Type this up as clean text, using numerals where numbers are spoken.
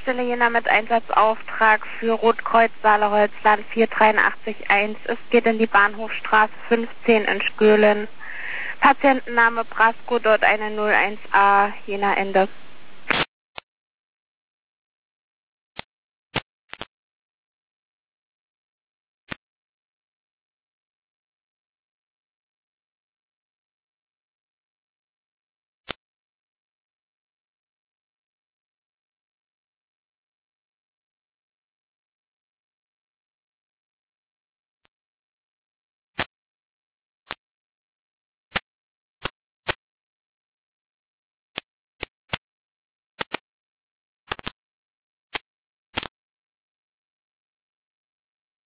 Leitstelle Jena mit Einsatzauftrag für Rotkreuz Saale-Holzland 4881. Es geht in die Bahnhofstraße 15 in Spöhlen. Patientenname Brasco, dort eine 01a, Jena Ende.